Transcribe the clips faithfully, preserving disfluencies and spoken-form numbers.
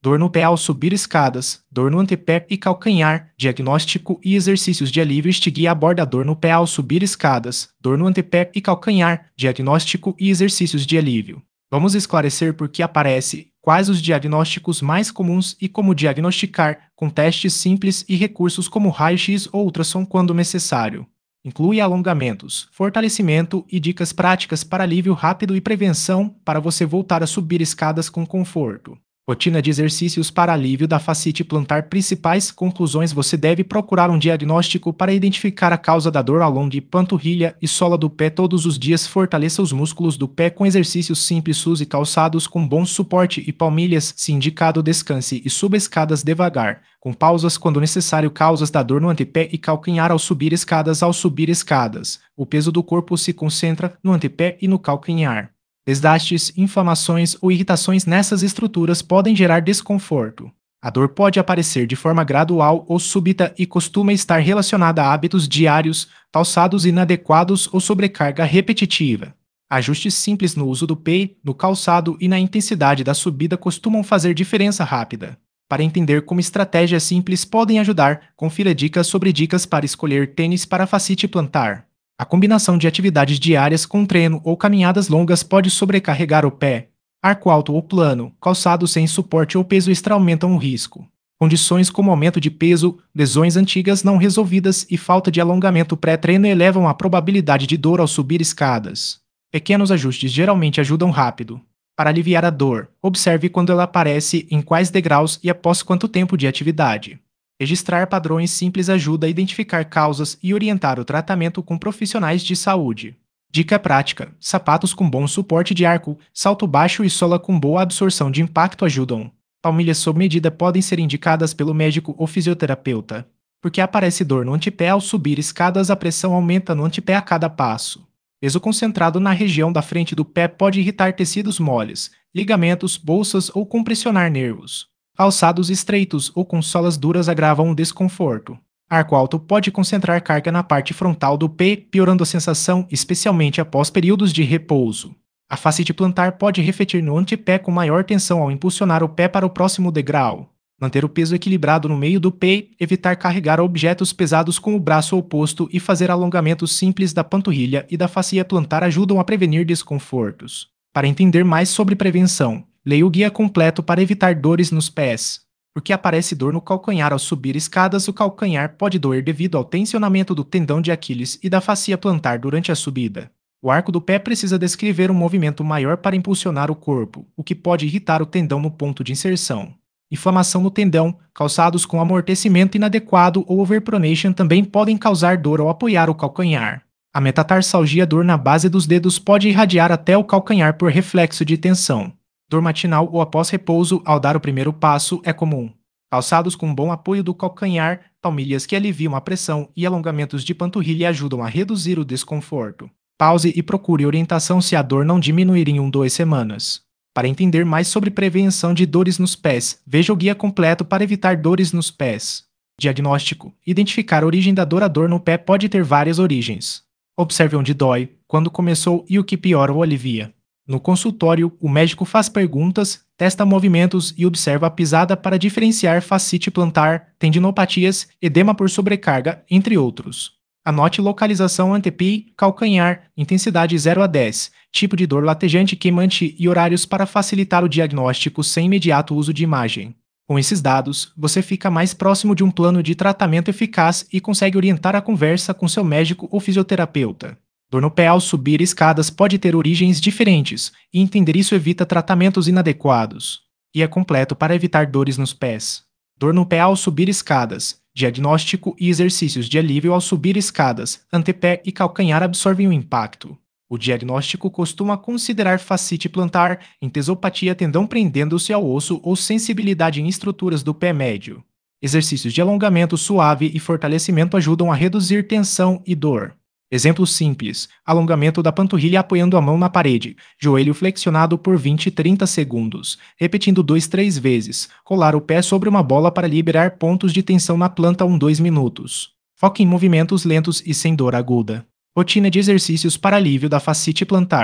dor no pé ao subir escadas, dor no antepé e calcanhar, diagnóstico e exercícios de alívio. Este guia aborda a dor no pé ao subir escadas, dor no antepé e calcanhar, diagnóstico e exercícios de alívio. Vamos esclarecer por que aparece, quais os diagnósticos mais comuns e como diagnosticar, com testes simples e recursos como raio-x ou ultrassom quando necessário. Inclui alongamentos, fortalecimento e dicas práticas para alívio rápido e prevenção para você voltar a subir escadas com conforto. Rotina de exercícios para alívio da fascite plantar. Principais conclusões: você deve procurar um diagnóstico para identificar a causa da dor ao longo de panturrilha e sola do pé todos os dias. Fortaleça os músculos do pé com exercícios simples. Use calçados com bom suporte e palmilhas. Se indicado, descanse e suba escadas devagar, com pausas quando necessário. Causas da dor no antepé e calcanhar ao subir escadas. Ao subir escadas, o peso do corpo se concentra no antepé e no calcanhar. Desgastes, inflamações ou irritações nessas estruturas podem gerar desconforto. A dor pode aparecer de forma gradual ou súbita e costuma estar relacionada a hábitos diários, calçados inadequados ou sobrecarga repetitiva. Ajustes simples no uso do pé, no calçado e na intensidade da subida costumam fazer diferença rápida. Para entender como estratégias simples podem ajudar, confira dicas sobre dicas para escolher tênis para fascite plantar. A combinação de atividades diárias com treino ou caminhadas longas pode sobrecarregar o pé. Arco alto ou plano, calçado sem suporte ou peso extra aumentam o risco. Condições como aumento de peso, lesões antigas não resolvidas e falta de alongamento pré-treino elevam a probabilidade de dor ao subir escadas. Pequenos ajustes geralmente ajudam rápido. Para aliviar a dor, observe quando ela aparece, em quais degraus e após quanto tempo de atividade. Registrar padrões simples ajuda a identificar causas e orientar o tratamento com profissionais de saúde. Dica prática: sapatos com bom suporte de arco, salto baixo e sola com boa absorção de impacto ajudam. Palmilhas sob medida podem ser indicadas pelo médico ou fisioterapeuta. Porque aparece dor no antepé ao subir escadas, a pressão aumenta no antepé a cada passo. Peso concentrado na região da frente do pé pode irritar tecidos moles, ligamentos, bolsas ou compressionar nervos. Calçados estreitos ou com solas duras agravam o desconforto. Arco alto pode concentrar carga na parte frontal do pé, piorando a sensação, especialmente após períodos de repouso. A fascite plantar pode refletir no antepé com maior tensão ao impulsionar o pé para o próximo degrau. Manter o peso equilibrado no meio do pé, evitar carregar objetos pesados com o braço oposto e fazer alongamentos simples da panturrilha e da fascia plantar ajudam a prevenir desconfortos. Para entender mais sobre prevenção, leia o guia completo para evitar dores nos pés. Porque aparece dor no calcanhar ao subir escadas. O calcanhar pode doer devido ao tensionamento do tendão de Aquiles e da fascia plantar durante a subida. O arco do pé precisa descrever um movimento maior para impulsionar o corpo, o que pode irritar o tendão no ponto de inserção. Inflamação no tendão, calçados com amortecimento inadequado ou overpronation também podem causar dor ao apoiar o calcanhar. A metatarsalgia, dor na base dos dedos, pode irradiar até o calcanhar por reflexo de tensão. Dor matinal ou após repouso ao dar o primeiro passo é comum. Calçados com bom apoio do calcanhar, palmilhas que aliviam a pressão e alongamentos de panturrilha ajudam a reduzir o desconforto. Pause e procure orientação se a dor não diminuir em uma ou duas semanas. Para entender mais sobre prevenção de dores nos pés, veja o guia completo para evitar dores nos pés. Diagnóstico: identificar a origem da dor. A dor no pé pode ter várias origens. Observe onde dói, quando começou e o que piora ou alivia. No consultório, o médico faz perguntas, testa movimentos e observa a pisada para diferenciar fascite plantar, tendinopatias, edema por sobrecarga, entre outros. Anote localização antepé, calcanhar, intensidade zero a dez, tipo de dor latejante, queimante e horários para facilitar o diagnóstico sem imediato uso de imagem. Com esses dados, você fica mais próximo de um plano de tratamento eficaz e consegue orientar a conversa com seu médico ou fisioterapeuta. Dor no pé ao subir escadas pode ter origens diferentes, e entender isso evita tratamentos inadequados. E é completo para evitar dores nos pés. Dor no pé ao subir escadas. Diagnóstico e exercícios de alívio ao subir escadas. Antepé e calcanhar absorvem o impacto. O diagnóstico costuma considerar fascite plantar, entesopatia, tendão prendendo-se ao osso ou sensibilidade em estruturas do pé médio. Exercícios de alongamento suave e fortalecimento ajudam a reduzir tensão e dor. Exemplo simples: alongamento da panturrilha apoiando a mão na parede, joelho flexionado por vinte a trinta segundos, repetindo dois a três vezes, rolar o pé sobre uma bola para liberar pontos de tensão na planta um a dois minutos. Foque em movimentos lentos e sem dor aguda. Rotina de exercícios para alívio da fascite plantar.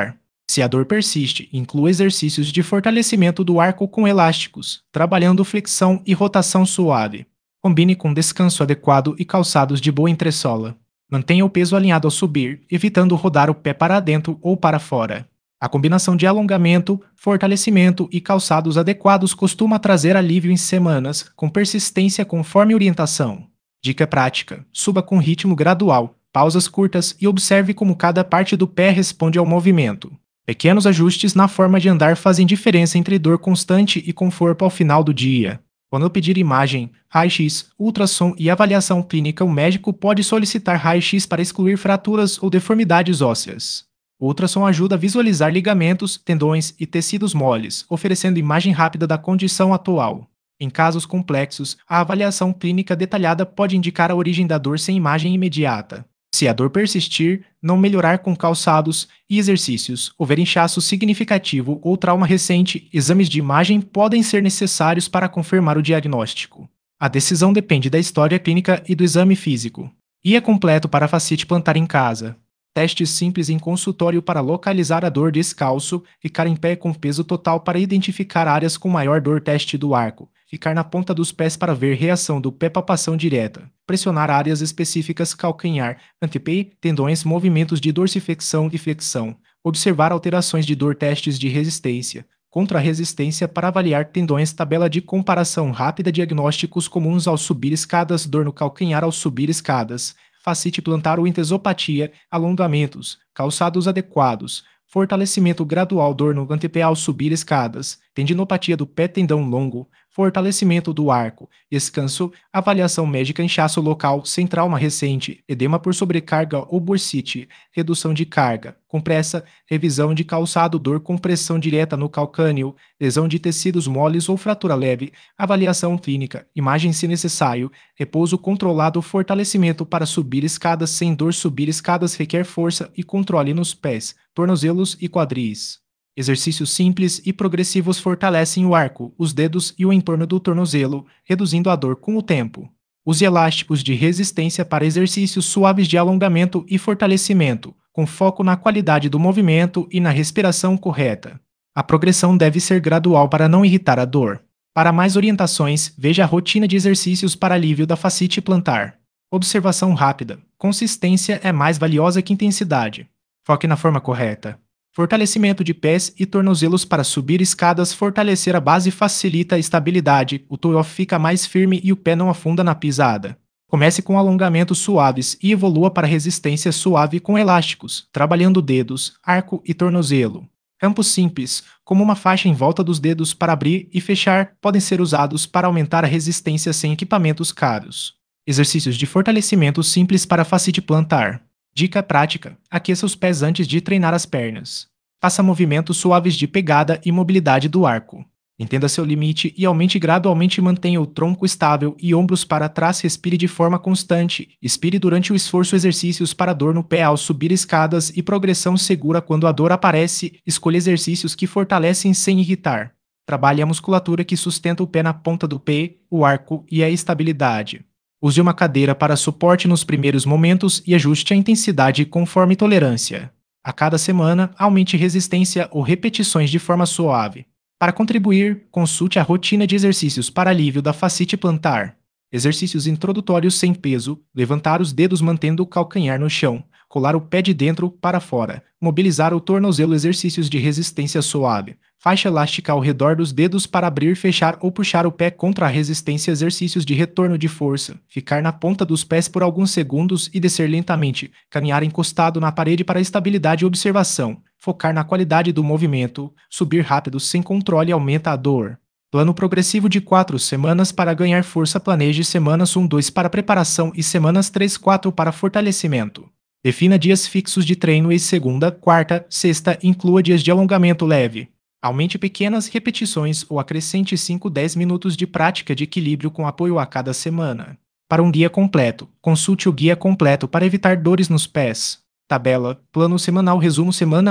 Se a dor persiste, inclua exercícios de fortalecimento do arco com elásticos, trabalhando flexão e rotação suave. Combine com descanso adequado e calçados de boa entressola. Mantenha o peso alinhado ao subir, evitando rodar o pé para dentro ou para fora. A combinação de alongamento, fortalecimento e calçados adequados costuma trazer alívio em semanas, com persistência conforme orientação. Dica prática: suba com ritmo gradual, pausas curtas e observe como cada parte do pé responde ao movimento. Pequenos ajustes na forma de andar fazem diferença entre dor constante e conforto ao final do dia. Quando pedir imagem, raio-x, ultrassom e avaliação clínica, o médico pode solicitar raio-x para excluir fraturas ou deformidades ósseas. O ultrassom ajuda a visualizar ligamentos, tendões e tecidos moles, oferecendo imagem rápida da condição atual. Em casos complexos, a avaliação clínica detalhada pode indicar a origem da dor sem imagem imediata. Se a dor persistir, não melhorar com calçados e exercícios, houver inchaço significativo ou trauma recente, exames de imagem podem ser necessários para confirmar o diagnóstico. A decisão depende da história clínica e do exame físico. Guia completo para fascite plantar em casa. Testes simples em consultório para localizar a dor descalço, ficar em pé com peso total para identificar áreas com maior dor, teste do arco, ficar na ponta dos pés para ver reação do pé, palpação direta, pressionar áreas específicas, calcanhar, antepé, tendões, movimentos de dorsiflexão e flexão, observar alterações de dor, testes de resistência, contra-resistência para avaliar tendões, tabela de comparação rápida, diagnósticos comuns ao subir escadas, dor no calcanhar ao subir escadas, fascite plantar ou entesopatia, alongamentos, calçados adequados, fortalecimento gradual, dor no antepé ao subir escadas, tendinopatia do pé, tendão longo, fortalecimento do arco, descanso, avaliação médica, inchaço local sem trauma recente, edema por sobrecarga ou bursite, redução de carga, compressa, revisão de calçado, dor com pressão direta no calcâneo, lesão de tecidos moles ou fratura leve, avaliação clínica, imagem se necessário, repouso controlado, fortalecimento para subir escadas sem dor, subir escadas requer força e controle nos pés, tornozelos e quadris. Exercícios simples e progressivos fortalecem o arco, os dedos e o entorno do tornozelo, reduzindo a dor com o tempo. Use elásticos de resistência para exercícios suaves de alongamento e fortalecimento, com foco na qualidade do movimento e na respiração correta. A progressão deve ser gradual para não irritar a dor. Para mais orientações, veja a rotina de exercícios para alívio da fascite plantar. Observação rápida. Consistência é mais valiosa que intensidade. Foque na forma correta. Fortalecimento de pés e tornozelos para subir escadas. Fortalecer a base facilita a estabilidade, o toe fica mais firme e o pé não afunda na pisada. Comece com alongamentos suaves e evolua para resistência suave com elásticos, trabalhando dedos, arco e tornozelo. Campos simples, como uma faixa em volta dos dedos para abrir e fechar, podem ser usados para aumentar a resistência sem equipamentos caros. Exercícios de fortalecimento simples para fascite plantar. Dica prática: aqueça os pés antes de treinar as pernas. Faça movimentos suaves de pegada e mobilidade do arco. Entenda seu limite e aumente gradualmente. Mantenha o tronco estável e ombros para trás. Respire de forma constante. Expire durante o esforço. Exercícios para dor no pé ao subir escadas e progressão segura quando a dor aparece. Escolha exercícios que fortalecem sem irritar. Trabalhe a musculatura que sustenta o pé na ponta do pé, o arco e a estabilidade. Use uma cadeira para suporte nos primeiros momentos e ajuste a intensidade conforme tolerância. A cada semana, aumente resistência ou repetições de forma suave. Para contribuir, consulte a rotina de exercícios para alívio da fascite plantar. Exercícios introdutórios sem peso, levantar os dedos mantendo o calcanhar no chão, colar o pé de dentro para fora, mobilizar o tornozelo. Exercícios de resistência suave, faixa elástica ao redor dos dedos para abrir, fechar ou puxar o pé contra a resistência. Exercícios de retorno de força, ficar na ponta dos pés por alguns segundos e descer lentamente, caminhar encostado na parede para estabilidade e observação, focar na qualidade do movimento, subir rápido sem controle aumenta a dor. Plano progressivo de quatro semanas para ganhar força. Planeje semanas um a dois para preparação e semanas três a quatro para fortalecimento. Defina dias fixos de treino e segunda, quarta, sexta inclua dias de alongamento leve. Aumente pequenas repetições ou acrescente cinco a dez minutos de prática de equilíbrio com apoio a cada semana. Para um guia completo, consulte o guia completo para evitar dores nos pés. Tabela, plano semanal, resumo semana um.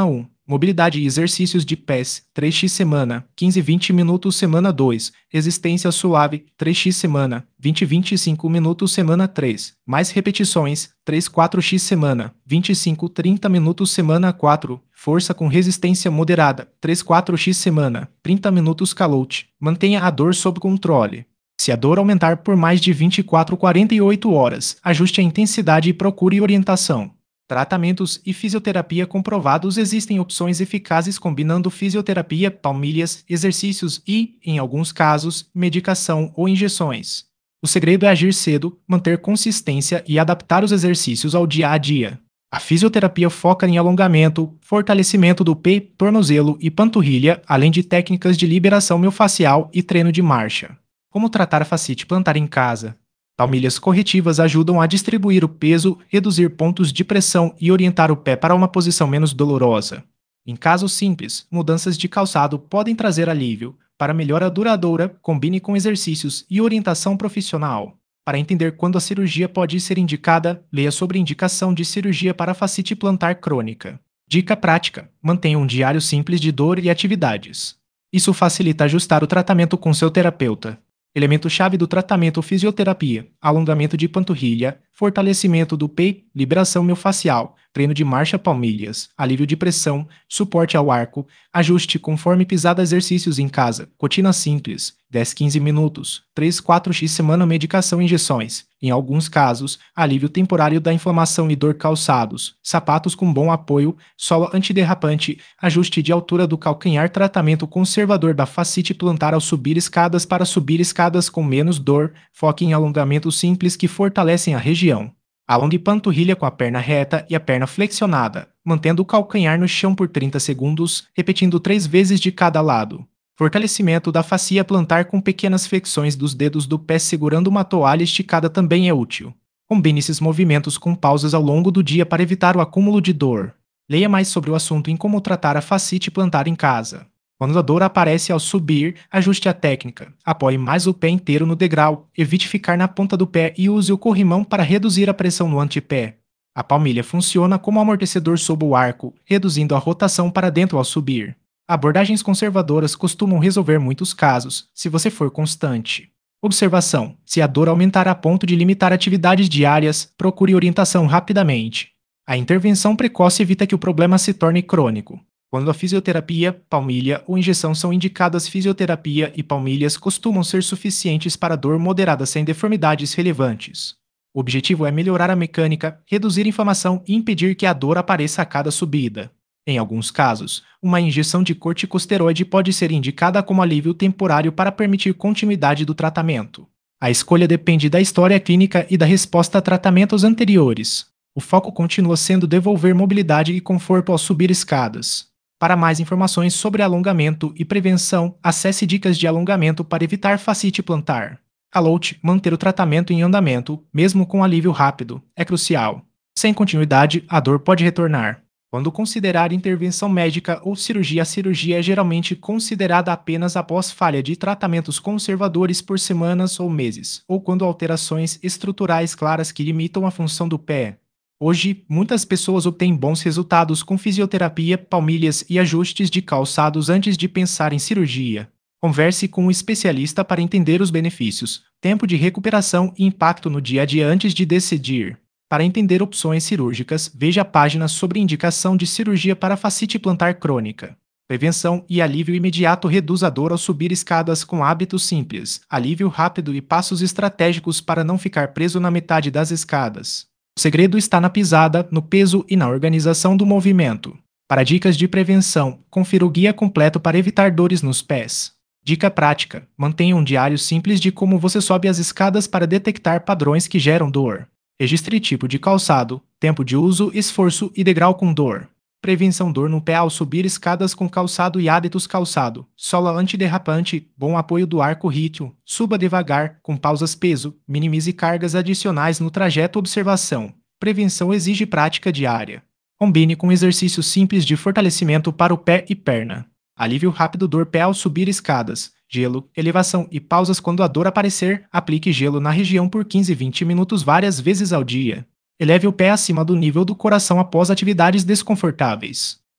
Mobilidade e exercícios de pés, três por semana, quinze a vinte minutos semana dois. Resistência suave, três por semana, vinte a vinte e cinco minutos semana três. Mais repetições, três a quatro por semana, vinte e cinco a trinta minutos semana quatro. Força com resistência moderada, três a quatro por semana, trinta minutos calote. Mantenha a dor sob controle. Se a dor aumentar por mais de vinte e quatro a quarenta e oito horas, ajuste a intensidade e procure orientação. Tratamentos e fisioterapia comprovados. Existem opções eficazes combinando fisioterapia, palmilhas, exercícios e, em alguns casos, medicação ou injeções. O segredo é agir cedo, manter consistência e adaptar os exercícios ao dia a dia. A fisioterapia foca em alongamento, fortalecimento do pé, tornozelo e panturrilha, além de técnicas de liberação miofascial e treino de marcha. Como tratar a fascite plantar em casa? Palmilhas corretivas ajudam a distribuir o peso, reduzir pontos de pressão e orientar o pé para uma posição menos dolorosa. Em casos simples, mudanças de calçado podem trazer alívio. Para melhora duradoura, combine com exercícios e orientação profissional. Para entender quando a cirurgia pode ser indicada, leia sobre indicação de cirurgia para fascite plantar crônica. Dica prática: mantenha um diário simples de dor e atividades. Isso facilita ajustar o tratamento com seu terapeuta. Elemento-chave do tratamento: fisioterapia, alongamento de panturrilha, fortalecimento do pé, liberação miofascial, treino de marcha, palmilhas, alívio de pressão, suporte ao arco, ajuste conforme pisada, exercícios em casa, rotina simples, dez a quinze minutos, três a quatro por semana, medicação e injeções. Em alguns casos, alívio temporário da inflamação e dor, calçados, sapatos com bom apoio, sola antiderrapante, ajuste de altura do calcanhar, tratamento conservador da fascite plantar ao subir escadas. Para subir escadas com menos dor, foque em alongamentos simples que fortalecem a região. Alongue panturrilha com a perna reta e a perna flexionada, mantendo o calcanhar no chão por trinta segundos, repetindo três vezes de cada lado. Fortalecimento da fascia plantar com pequenas flexões dos dedos do pé segurando uma toalha esticada também é útil. Combine esses movimentos com pausas ao longo do dia para evitar o acúmulo de dor. Leia mais sobre o assunto em Como tratar a fascite plantar em casa. Quando a dor aparece ao subir, ajuste a técnica. Apoie mais o pé inteiro no degrau, evite ficar na ponta do pé e use o corrimão para reduzir a pressão no antepé. A palmilha funciona como amortecedor sob o arco, reduzindo a rotação para dentro ao subir. Abordagens conservadoras costumam resolver muitos casos, se você for constante. Observação: se a dor aumentar a ponto de limitar atividades diárias, procure orientação rapidamente. A intervenção precoce evita que o problema se torne crônico. Quando a fisioterapia, palmilha ou injeção são indicadas, fisioterapia e palmilhas costumam ser suficientes para dor moderada sem deformidades relevantes. O objetivo é melhorar a mecânica, reduzir inflamação e impedir que a dor apareça a cada subida. Em alguns casos, uma injeção de corticosteroide pode ser indicada como alívio temporário para permitir continuidade do tratamento. A escolha depende da história clínica e da resposta a tratamentos anteriores. O foco continua sendo devolver mobilidade e conforto ao subir escadas. Para mais informações sobre alongamento e prevenção, acesse Dicas de alongamento para evitar fascite plantar. Calote: manter o tratamento em andamento, mesmo com alívio rápido, é crucial. Sem continuidade, a dor pode retornar. Quando considerar intervenção médica ou cirurgia, a cirurgia é geralmente considerada apenas após falha de tratamentos conservadores por semanas ou meses, ou quando alterações estruturais claras que limitam a função do pé. Hoje, muitas pessoas obtêm bons resultados com fisioterapia, palmilhas e ajustes de calçados antes de pensar em cirurgia. Converse com um especialista para entender os benefícios, tempo de recuperação e impacto no dia a dia antes de decidir. Para entender opções cirúrgicas, veja a página sobre indicação de cirurgia para fascite plantar crônica. Prevenção e alívio imediato: reduz a dor ao subir escadas com hábitos simples, alívio rápido e passos estratégicos para não ficar preso na metade das escadas. O segredo está na pisada, no peso e na organização do movimento. Para dicas de prevenção, confira o guia completo para evitar dores nos pés. Dica prática: mantenha um diário simples de como você sobe as escadas para detectar padrões que geram dor. Registre tipo de calçado, tempo de uso, esforço e degrau com dor. Prevenção: dor no pé ao subir escadas com calçado e hábitos: calçado, sola antiderrapante, bom apoio do arco, ritmo, suba devagar, com pausas, peso, minimize cargas adicionais no trajeto. Observação: prevenção exige prática diária. Combine com exercícios simples de fortalecimento para o pé e perna. Alívio rápido: dor pé ao subir escadas, gelo, elevação e pausas. Quando a dor aparecer, aplique gelo na região por quinze a vinte minutos várias vezes ao dia. Eleve o pé acima do nível do coração após atividades desconfortáveis.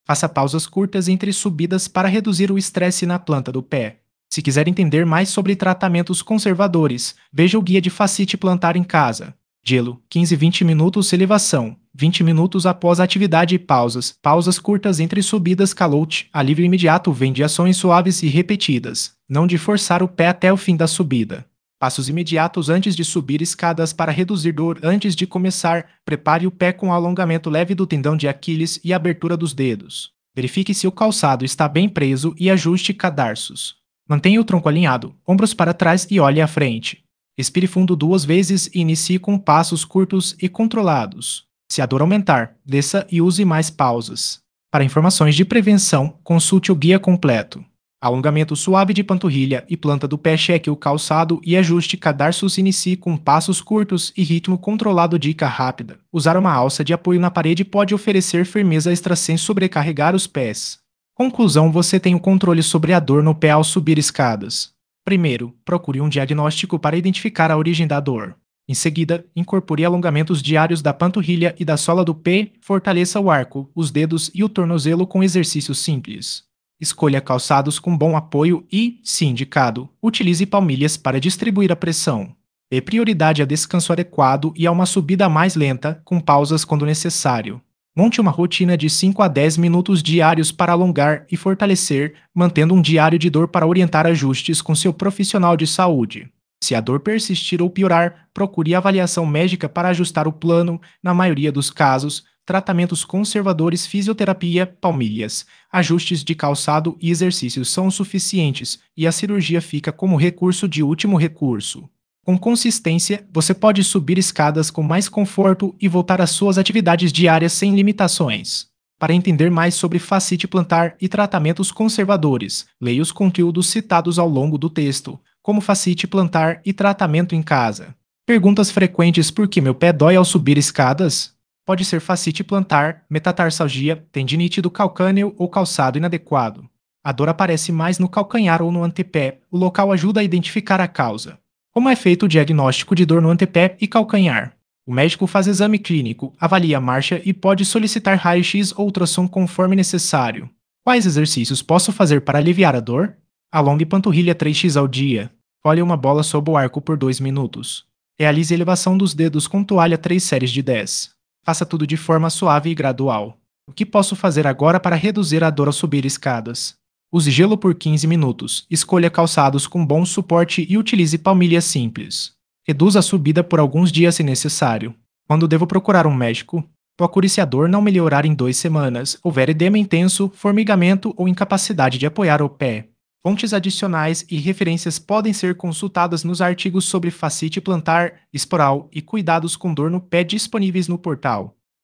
Faça pausas curtas entre subidas para reduzir o estresse na planta do pé. Se quiser entender mais sobre tratamentos conservadores, veja o guia de fascite plantar em casa. Gelo, quinze a vinte minutos elevação, vinte minutos após a atividade e pausas, pausas curtas entre subidas calote, alívio imediato vem de ações suaves e repetidas, não de forçar o pé até o fim da subida. Passos imediatos antes de subir escadas para reduzir dor. Antes de começar, prepare o pé com alongamento leve do tendão de Aquiles e abertura dos dedos. Verifique se o calçado está bem preso e ajuste cadarços. Mantenha o tronco alinhado, ombros para trás e olhe à frente. Respire fundo duas vezes e inicie com passos curtos e controlados. Se a dor aumentar, desça e use mais pausas. Para informações de prevenção, consulte o guia completo. Alongamento suave de panturrilha e planta do pé. Cheque o calçado e ajuste cadarços. Inicie com passos curtos e ritmo controlado. Dica rápida: usar uma alça de apoio na parede pode oferecer firmeza extra sem sobrecarregar os pés. Conclusão: você tem o controle sobre a dor no pé ao subir escadas. Primeiro, procure um diagnóstico para identificar a origem da dor. Em seguida, incorpore alongamentos diários da panturrilha e da sola do pé. Fortaleça o arco, os dedos e o tornozelo com exercícios simples. Escolha calçados com bom apoio e, se indicado, utilize palmilhas para distribuir a pressão. Dê prioridade a descanso adequado e a uma subida mais lenta, com pausas quando necessário. Monte uma rotina de cinco a dez minutos diários para alongar e fortalecer, mantendo um diário de dor para orientar ajustes com seu profissional de saúde. Se a dor persistir ou piorar, procure avaliação médica para ajustar o plano. Na maioria dos casos, tratamentos conservadores, fisioterapia, palmilhas, ajustes de calçado e exercícios são suficientes, e a cirurgia fica como recurso de último recurso. Com consistência, você pode subir escadas com mais conforto e voltar às suas atividades diárias sem limitações. Para entender mais sobre fascite plantar e tratamentos conservadores, leia os conteúdos citados ao longo do texto, como fascite plantar e tratamento em casa. Perguntas frequentes: por que meu pé dói ao subir escadas? Pode ser fascite plantar, metatarsalgia, tendinite do calcâneo ou calçado inadequado. A dor aparece mais no calcanhar ou no antepé. O local ajuda a identificar a causa. Como é feito o diagnóstico de dor no antepé e calcanhar? O médico faz exame clínico, avalia a marcha e pode solicitar raio-x ou ultrassom conforme necessário. Quais exercícios posso fazer para aliviar a dor? Alongue panturrilha três vezes ao dia. Colhe uma bola sob o arco por dois minutos. Realize elevação dos dedos com toalha três séries de dez. Faça tudo de forma suave e gradual. O que posso fazer agora para reduzir a dor ao subir escadas? Use gelo por quinze minutos, escolha calçados com bom suporte e utilize palmilhas simples. Reduza a subida por alguns dias se necessário. Quando devo procurar um médico? Procure se a dor não melhorar em duas semanas, houver edema intenso, formigamento ou incapacidade de apoiar o pé. Fontes adicionais e referências podem ser consultadas nos artigos sobre fascite plantar, esporal e cuidados com dor no pé disponíveis no portal.